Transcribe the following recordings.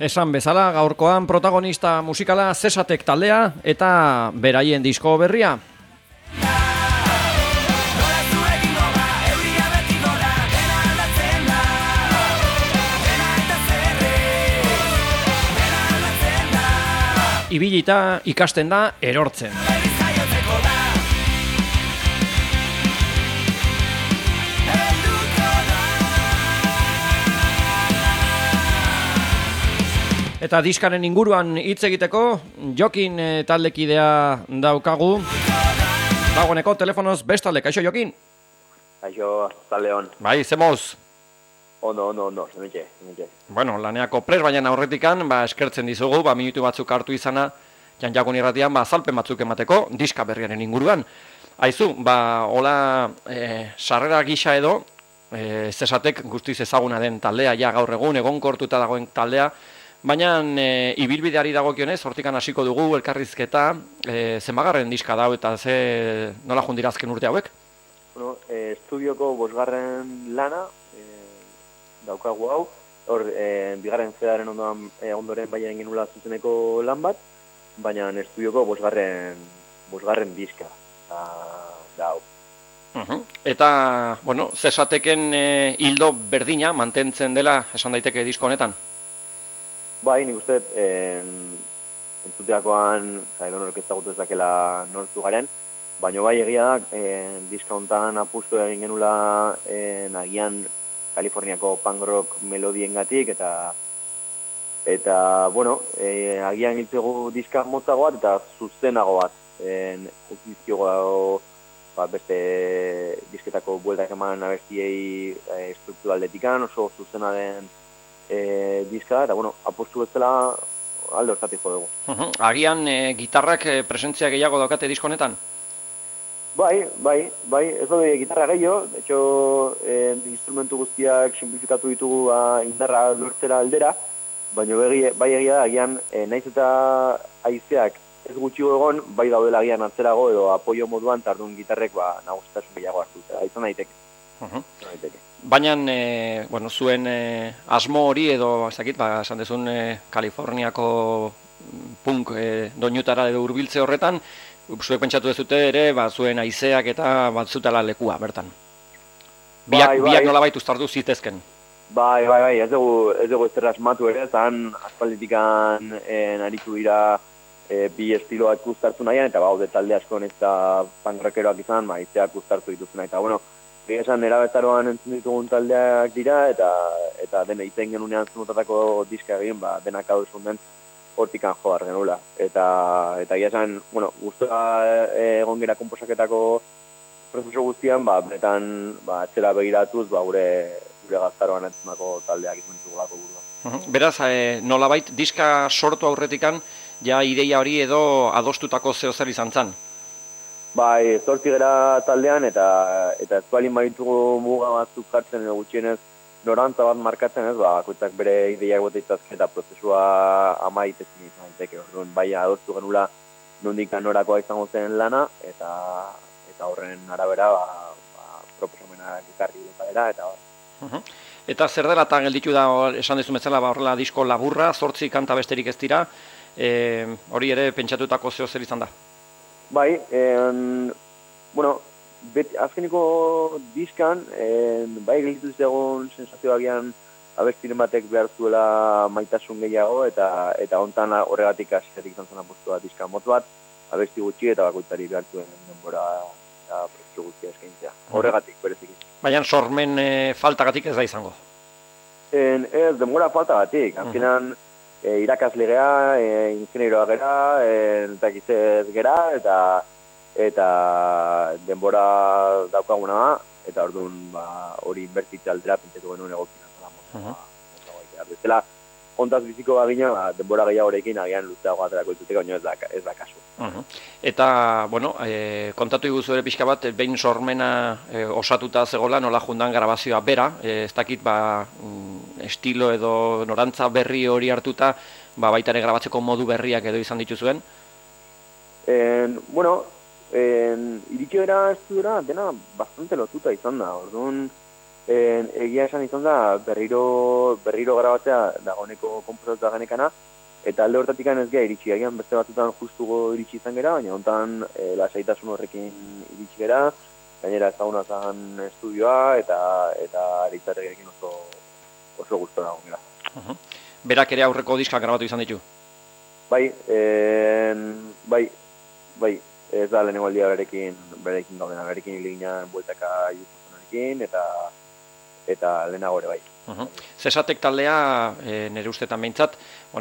Esan bezala, gaurkoan protagonista musikala Zesatek taldea eta beraien disko berria. Ibilita ikasten da erortzen. Eta diskaren inguruan hitz egiteko, Jokin taldekidea daukagu. Dagoeneko telefonoz bestalde, kaixo Jokin? Kaixo, Zaleon. Bai, zemoz? Ondo, zemitxe. Bueno, laneako pres baina aurretikan, eskertzen dizugu, minutu batzuk hartu izana, Jan-Jakun irratian, azalpen batzuk emateko, diska berriaren inguruan. Aizu, hola, sarrera gisa edo, Zesatek guztiz ezaguna den taldea, ja gaur egun, egonkortuta dagoen taldea, baina ibilbideari dagokionez, hortikan hasiko dugu elkarrizketa, zenbagarren diska dau eta nola jundira azken urte hauek? Bueno, estudioko 5. lana daukagu hau, hor bigarren zedaren ondoren baiaren genula zuzeneko lan bat, baina estudioko 5. diska da hau. Eta, bueno, Zesateken hildo berdina mantentzen dela esan daiteke disko honetan? Bai, nik uste, entzuteakoan, edonorek ezagutu ezakela nortu garen, baina bai egia da, diska hontan apustu egin genula agian Kaliforniako punk rock melodiengatik eta bueno, agian hiltzegu diska motzago bat eta zuzenago bat. Utiziogo beste disketako bueltak eman abestiei strukturaldetikan, oso zuzena den diska, eta bueno, apostu bezala alde hortatik jo dugu. Agian gitarrak presentzia gehiago daukate disko honetan? Bai, ez daude gitarra gehiago, de hecho, instrumentu guztiak simplifikatu ditugu indarra lortzera aldera, baina bai egia da, agian, naiz eta haizeak ez gutxi egon, bai daudela agian atzerago edo apoio moduan tardun gitarrek nagusitasun gehiago hartu, izan daiteke. Baina, bueno, zuen asmo hori edo, ez dakit, esan dezun Kaliforniako punk doinutara edo hurbiltze horretan, zuek pentsatu dezute ere, zuen haizeak eta batzutela lekua, bertan. Biak nolabait uztartu zitezken. Bai, ez dugu ez asmatu ere, zan aspalditikan aritu dira bi estiloak uztartu nahian, eta haude talde asko eta pankrakeroak izan, haizeak uztartu dituzena, eta bueno, esan erabezaroan entzun ditugun taldeak dira, eta dena iten genunean zunotatako diska egin, denak hau esun den hortikan joar genula. Eta esan, bueno, guztua egon gira komposaketako prozesu guztian, benetan atzera begiratuz, gure gaztaroan entzunako taldeak izan ditugulako buruan. Beraz, nolabait, diska sortu aurretikan, ja ideia hori edo adostutako zehozer izan zan? Bai, zortzi gara taldean, eta ez balin baditugu muga batzuk jartzen edo gutxienez norantza bat markatzen ez, bakoitzak bere ideiak boteitazke eta prozesua amaitezin izan daiteke. Orduan, bai adostu genula nondik norakoa izango zen lana, eta horren arabera proposamenak ekarri dutadera, eta Eta zer dela eta gelditu da, esan dezu metzela, horrela disko laburra, 8 kanta besterik ez dira, hori ere pentsatutako zehozer izan da? Bai, bueno, azkeniko diskan, bai gelditu zegoen sensazioa agian abestiren batek behar zuela maitasun gehiago, eta hontan horregatik asiatik izan zen apostua diska mot bat, abesti gutxi eta bakoitzari behar zuen denbora eta prozesu guztia eskaintzea. Horregatik, bereziki. Baina sormen faltagatik ez da izango? Ez, denbora faltagatik. Azkenan, irakasle gera, ingenieroa gera, eta gizez gera, eta denbora daukaguna, eta orduan hori inbertitze aldera pentsatu genuen egokina. Bezala, hontaz biziko bagina, denbora gehiagorekin agian luzeago aterako dituteko, baina ez da kasu. Eta, bueno, kontatu iguzu ere pixka bat, behin sormena osatuta zegoela, nola jundan grabazioa bera, ez dakit, estilo edo norantza berri hori hartuta, baita ere grabatzeko modu berriak edo izan dituzuen? Bueno, iritxera estudiora dena bastante lotuta izan da, orduan, egia esan izan da berriro grabatzea dagoeneko konposatuta genekana, eta alde hortatik ez gea iritsi, agian beste batzutan justugo iritsi izan gera, baina hontan lasaitasun horrekin iritsi gera, gainera ezaguna zen estudioa, eta aritzarekin oso gustora dago gera. Berak ere aurreko diskak grabatu izan ditu? Bai, ez da lehenengo aldia berekin gaudena, berekin hiligina bueltaka YouTubearekin, eta lehenago ere bai. Zesatek taldea, nire ustetan behintzat,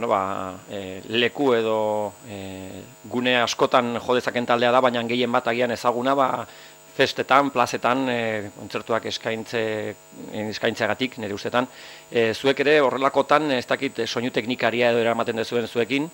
leku edo gune askotan jodezaken taldea da, baina gehien bat agian ezaguna, festetan, plazetan, kontzertuak eskaintzeagatik, nire ustetan. Zuek ere horrelakotan, ez dakit soinu teknikaria edo eramaten dezuen zuekin?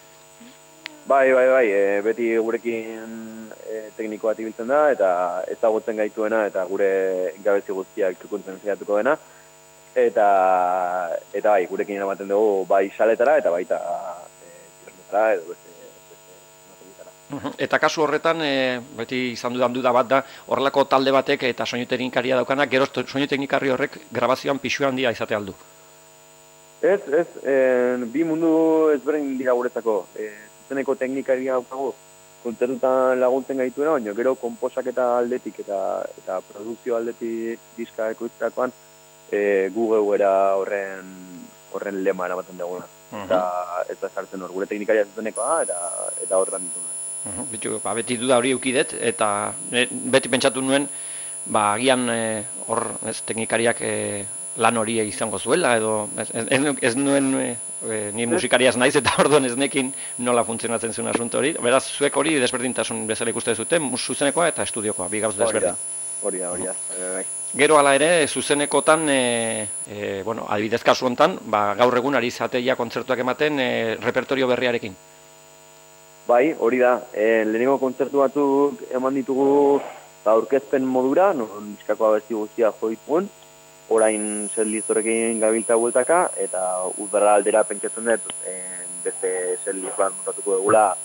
Bai, beti gurekin tekniko bat ibiltzen da, eta ezagutzen gaituena, eta gure gabezi guztiak ikuntzen zaiatuko dena. Eta bai, gurekin eramaten dugu bai saletara, eta baita txosmetara, edo beste materietara. Eta kasu horretan, beti izan dudan duda bat da, horrelako talde batek eta soinu teknikaria daukanak, gero soinu teknikari horrek grabazioan pisu handia izate aldu? Ez, bi mundu ezberdin dira guretzako. Zuzeneko teknikaria daukagu, kontzertutan laguntzen gaituena, baina gero konposaketa aldetik eta produkzio aldetik diska ekoizterakoan Google era horren lema eramaten duguna. Eta ez da sartzen hor, gure teknikaria zuzenekoa eta horretan dituna. Beti duda hori eukidet, eta beti pentsatu nuen, agian hor teknikariak lan hori izango zuela, edo ez nuen ni musikariaz naiz, eta orduan ez nekin nola funtzionatzen zuen asunto hori. Beraz, zuek hori desberdintasun bezala ikuste zuten, zuzenekoa eta estudiokoa, bi gauz desberdin. Hori da. Gero hala ere, zuzenekotan, adibidez kasu hontan, gaur egun ari zateia kontzertuak ematen repertorio berriarekin. Bai, hori da. Lehenengo kontzertu batzuk eman ditugu aurkezpen modura, non diskako abesti guztia jo ditugun, orain setlist horrekin gabiltza bueltaka, eta udara aldera pentsatzen dut beste setlist bat montatuko dugula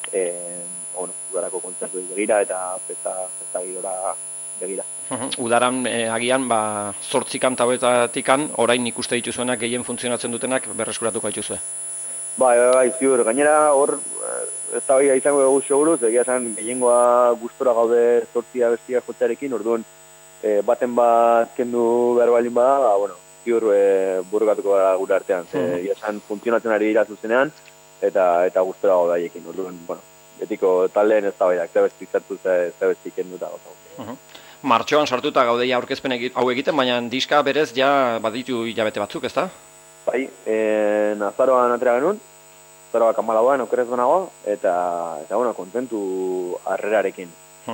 udarako kontzertu begira eta festa girora begira. Udaran agian 8 kanta hauetatikan orain ikuste dituzuenak gehien funtzionatzen dutenak berreskuratuko dituzue. Bai, ziur. Gainera hor ez da izango dugu seguruz, egia esan gehiengoa gustora gaude 8 abestiak jotzearekin, orduan baten bat kendu behar balin bada, ziur burrokatuko gara gure artean. Egia esan funtzionatzen ari dira zuzenean, eta gustora gaude haiekin. Orduan, betiko taldeen ez da baiak, zabestik zartu zabestik kendu eta gauza. Martxoan sartuta gaudeia aurkezpen hau egiten, baina diska berez ja baditu hilabete batzuk, ezta? Bai, azaroan atera genuen, azaroak 14an okerrez banago, eta kontentu harrerarekin.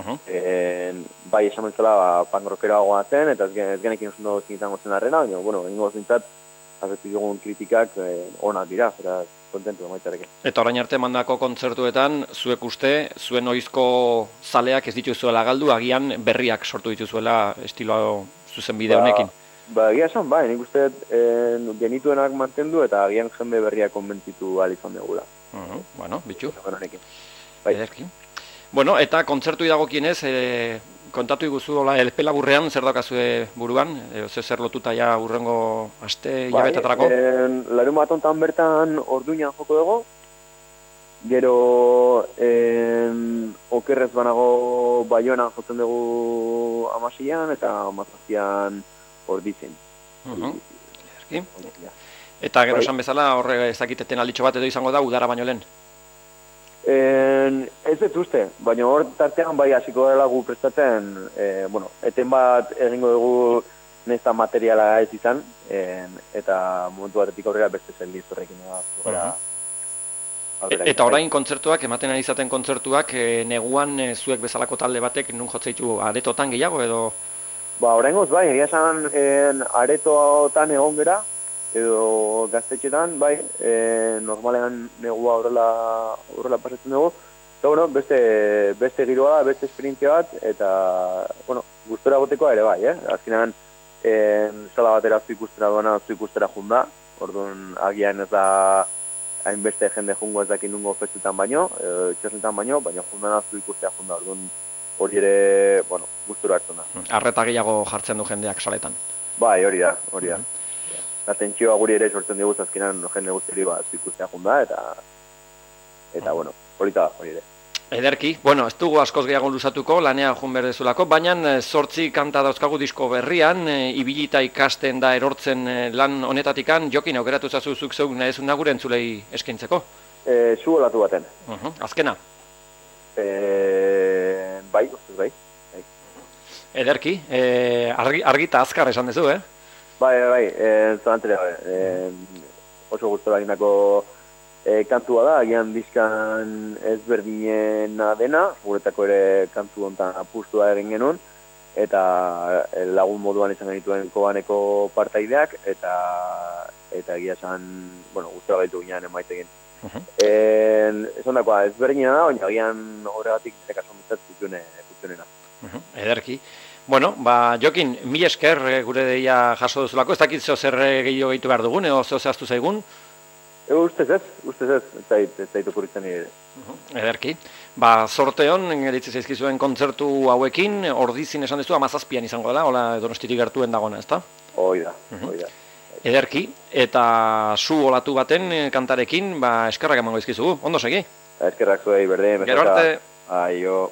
Bai, esan mentzela pangrockeroagoa zen, eta ez genekin oso izango zen harrera, baina, egingo zintzat, azertu dugun kritikak onak dira, eta kontentu emaitzarekin. Eta orain arte mandako kontzertuetan, zuek uste, zuen oizko zaleak ez dituzuela galdu, agian berriak sortu dituzuela estilo zuzen bide honekin? Egia esan, nik uste genituenak mantendu eta agian jende berriak konbentzitu ahal izan dugula. Bitxu. Ederki. Eta kontzertu dagokienez, kontatu iguzu, LP laburrean zer daukazue buruan? Zer lotuta ja hurrengo aste hilabetetarako? Larun bat hontan bertan Orduñan joko dugu, gero okerrez banago Baionan jotzen dugu 16an eta 17an Ordizen. Eta gero esan bezala, horre ezakiteten alditxo bat edo izango da, udara baino lehen? Ez dut uste, baina hor tartean bai hasiko dela gu prestatzen, eten bat egingo dugu nesta materiala ez izan, eta momentu batetik aurrera beste zen horrekin. Eta orain kontzertuak, ematen ari izaten kontzertuak, neguan zuek bezalako talde batek nun jotzeitu aretotan gehiago edo? Oraingoz bai, egia esan aretotan egon gera, edo gaztetxetan, bai, normalean negua horrela pasatzen dugu. Eta, beste giroa, beste esperientzia bat, eta, gustora gotekoa ere bai, Azkenean, sala batera zu ikustera duena, zu ikustera junda, orduan agian ez da hainbeste jende jungo ez dakin nungo festetan baino, txosnetan baino, baina jundana zu ikustera junda, orduan hori ere, gustura hartzen da. Arreta gehiago jartzen du jendeak saletan. Bai, hori da. Eta tentsioa guri ere sortzen diguz azkenan jende guztiari ikustea junda, eta bueno, polita da, hori ere. Ederki, bueno, ez dugu askoz gehiago luzatuko, lanea joan behar dezulako, baina 8 kanta dauzkagu disko berrian, ibilita ikasten da erortzen lan honetatikan, Jokin aukeratu zazuzuk zeuk nahezun nagure entzulei eskaintzeko? Zu olatu baten. Azkena? Bai, ustez bai. Ederki, argita azkar esan dezu, Bai, zanantera, oso gustora egindako kantua da, agian diskan ezberdinena dena, guretako ere kantu hontan apustua egin genuen, eta lagun moduan izan genituen Kobaneko partaideak, eta egia esan, bueno, gustora gaitu ginean emaitekin. Esan dakoa, ezberdinena da, baina agian horregatik kaso mitzat kutunena. Ederki. Bueno, Jokin, mil esker gure deia jaso duzulako, ez dakit zer gehiago gehitu behar dugun, edo zehaztu zaigun? Ustez ez, ez zaitu kuritzen ere. Ederki. Sorteon, geritzi zaizkizuen kontzertu hauekin, ordizin esan dezu, 17an izango dela, hola Donostitik gertuen dagona, ezta? Hoi da. Ederki, eta zu olatu baten kantarekin, eskerrak emango izkizugu, ondo segi? Eskerrak zuei, berde, gero arte. Aio.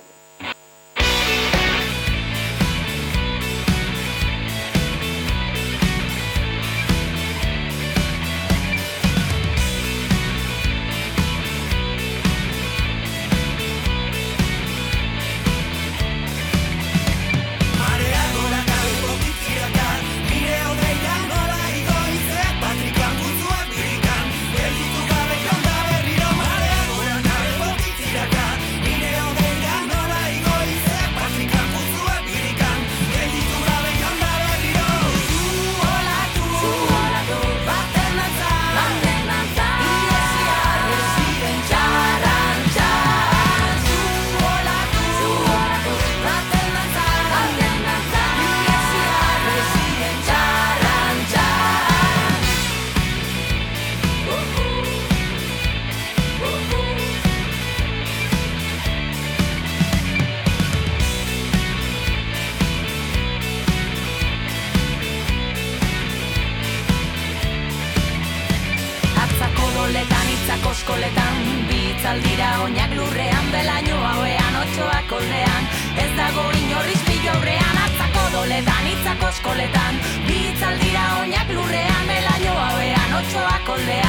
Koskoletan, bitzaldira oinak lurrean, belaino hauean, otxoak koldean, ez dago inorriz pilobrean, atzako doletan, itzako eskoletan, bitzaldira oinak lurrean, belaino hauean, otxoak koldean.